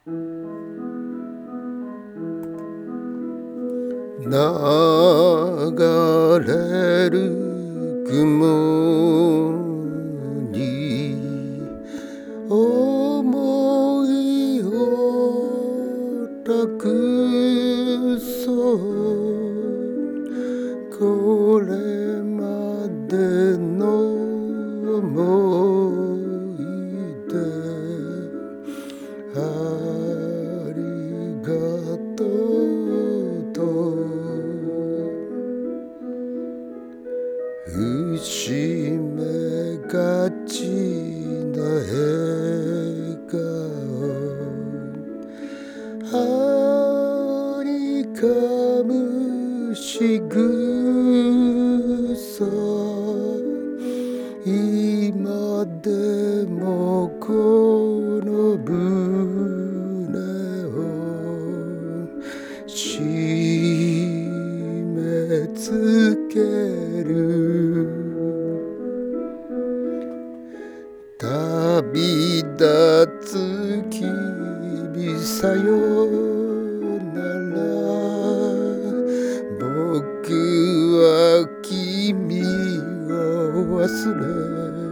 流れる雲に思いを託そうこれまでの思い出ありがとうと伏めがちな笑顔はにかむしぐさ今でもこの胸を締め付ける旅立つ君さよなら僕は君を忘れ